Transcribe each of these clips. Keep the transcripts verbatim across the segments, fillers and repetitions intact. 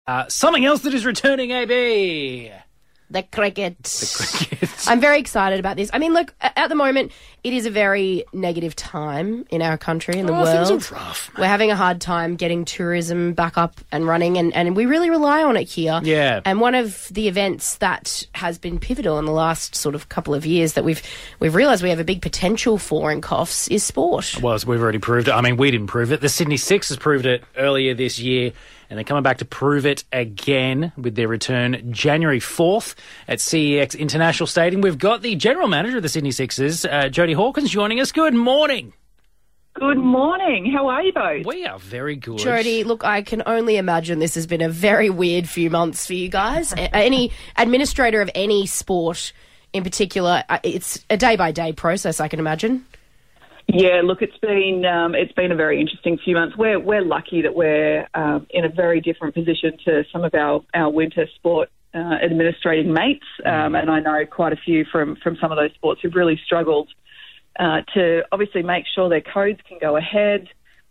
Uh, something else that is returning, A B. The cricket. The cricket. I'm very excited about this. I mean, look, at the moment, it is a very negative time in our country, in the oh, world. Things are rough, mate. We're having a hard time getting tourism back up and running, and, and we really rely on it here. Yeah. And one of the events that has been pivotal in the last sort of couple of years that we've we've realised we have a big potential for in Coffs is sport. Well, as we've already proved it. I mean, we didn't prove it. The Sydney Sixers proved it earlier this year, and they're coming back to prove it again with their return January fourth at C E X International Stadium. We've got the general manager of the Sydney Sixers, uh, Jodie Hawkins, joining us. Good morning. Good morning. How are you both? We are very good. Jodie, look, I can only imagine this has been a very weird few months for you guys. A- any administrator of any sport in particular, uh, it's a day-by-day process, I can imagine. Yeah, look, it's been um, it's been a very interesting few months. We're we're lucky that we're um, in a very different position to some of our, our winter sport uh, administrating mates, um, and I know quite a few from, from some of those sports who've really struggled uh, to obviously make sure their codes can go ahead.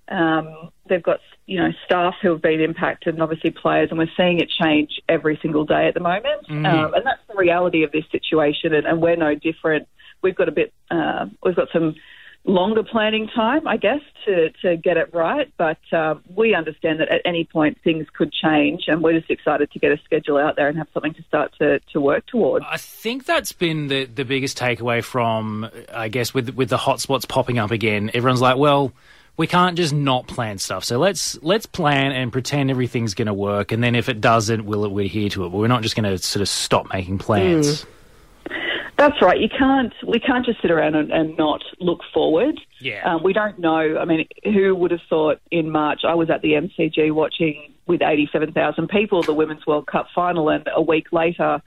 Um, they've got, you know, staff who have been impacted and obviously players, and we're seeing it change every single day at the moment. Mm. Um, and that's the reality of this situation, and, and we're no different. We've got a bit, uh, we've got some longer planning time, I guess, to, to get it right. But uh, we understand that at any point things could change, and we're just excited to get a schedule out there and have something to start to, to work towards. I think that's been the, the biggest takeaway from, I guess, with with the hotspots popping up again. Everyone's like, well, we can't just not plan stuff. So let's let's plan and pretend everything's going to work. And then if it doesn't, we'll adhere to it. But we're not just going to sort of stop making plans. Mm. That's right. You can't. We can't just sit around and, and not look forward. Yeah. Um, we don't know. I mean, who would have thought in March? I was at the M C G watching with eighty-seven thousand people the Women's World Cup final, and a week later,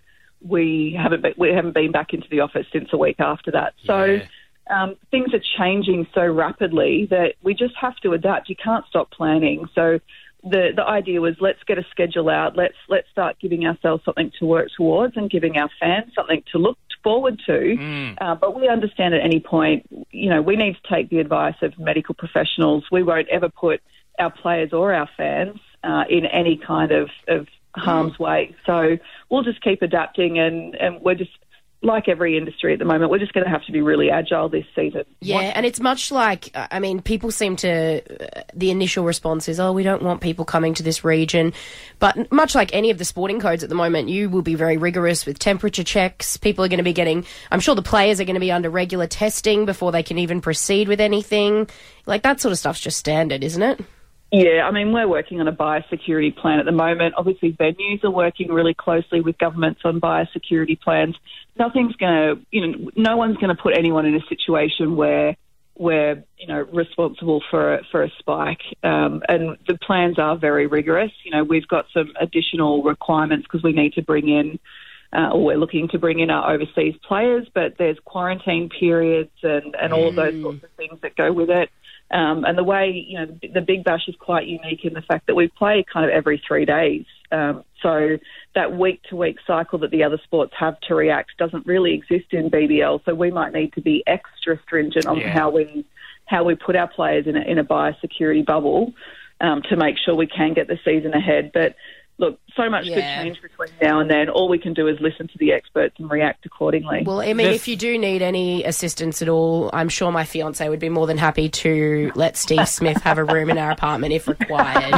we haven't been, we haven't been back into the office since a week after that. So Yeah. um, things are changing so rapidly that we just have to adapt. You can't stop planning. So the the idea was, let's get a schedule out. Let's let's start giving ourselves something to work towards and giving our fans something to look forward to. Mm. Uh, but we understand at any point, you know, we need to take the advice of medical professionals. We won't ever put our players or our fans uh, in any kind of, of harm's way. So we'll just keep adapting, and, and we're just, like every industry at the moment, we're just going to have to be really agile this season. Yeah, what? And it's much like, I mean, people seem to, uh, the initial response is, oh, we don't want people coming to this region. But much like any of the sporting codes at the moment, you will be very rigorous with temperature checks. People are going to be getting, I'm sure the players are going to be under regular testing before they can even proceed with anything. Like, that sort of stuff's just standard, isn't it? Yeah, I mean, we're working on a biosecurity plan at the moment. Obviously, venues are working really closely with governments on biosecurity plans. Nothing's going to, you know, no one's going to put anyone in a situation where we're, you know, responsible for a, for a spike. Um, and the plans are very rigorous. You know, we've got some additional requirements because we need to bring in, uh, or we're looking to bring in our overseas players, but there's quarantine periods and, and all of those sorts of things that go with it. Um, and the way, you know, the Big Bash is quite unique in the fact that we play kind of every three days. Um, so that week-to-week cycle that the other sports have to react doesn't really exist in B B L. So we might need to be extra stringent on Yeah. how we how we put our players in a, in a biosecurity bubble um, to make sure we can get the season ahead. But look, so much Yeah. could change between now and then. All we can do is listen to the experts and react accordingly. Well, I mean, The- if you do need any assistance at all, I'm sure my fiance would be more than happy to let Steve Smith have a room in our apartment if required.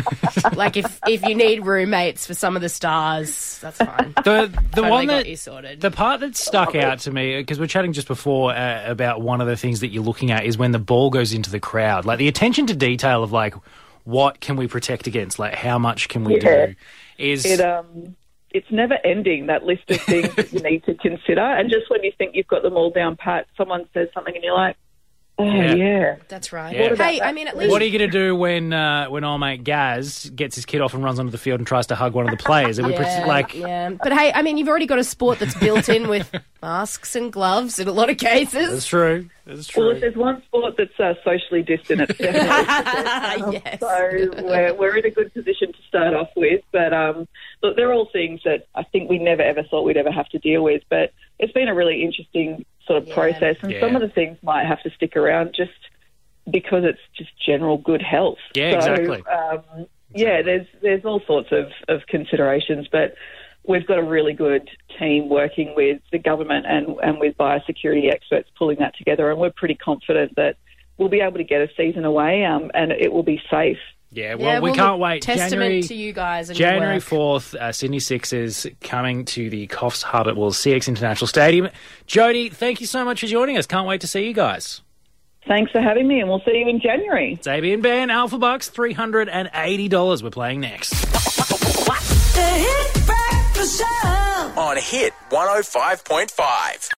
Like, if, if you need roommates for some of the stars, that's fine. The the Totally one got that you sorted. the part that stuck out to me, because we're chatting just before uh, about one of the things that you're looking at is when the ball goes into the crowd, like the attention to detail of like what can we protect against, like how much can we Yeah. do, is It um, it's never ending, that list of things that you need to consider. And just when you think you've got them all down pat, someone says something and you're like, oh Yeah. yeah. That's right. Yeah. What about Hey, that? I mean, at least... what are you going to do when uh, when old mate Gaz gets his kid off and runs onto the field and tries to hug one of the players? Are we Yeah, pretty, like yeah. But hey, I mean, you've already got a sport that's built in with masks and gloves in a lot of That's cases. true. That's true. Well, if there's one sport that's uh, socially distant, it's definitely Yes. so we're, we're in a good position to start off with. But um, look, they're all things that I think we never ever thought we'd ever have to deal with. But it's been a really interesting sort of Yeah. process, and Yeah. some of the things might have to stick around just because it's just general good health. Yeah, so, exactly. Um, Yeah, there's there's all sorts of, of considerations, but we've got a really good team working with the government and, and with biosecurity experts pulling that together, and we're pretty confident that we'll be able to get a season away um, and it will be safe. Yeah, well, Yeah, we well, can't look, wait. Testament January, to you guys and your January work. fourth, uh, Sydney Sixers coming to the Coffs Hub at well, C X International Stadium. Jody, thank you so much for joining us. Can't wait to see you guys. Thanks for having me, and we'll see you in January. It's A B and Ben, Alpha Bucks, three hundred eighty dollars. We're playing next. The Hit Breakfast Show on Hit one oh five point five.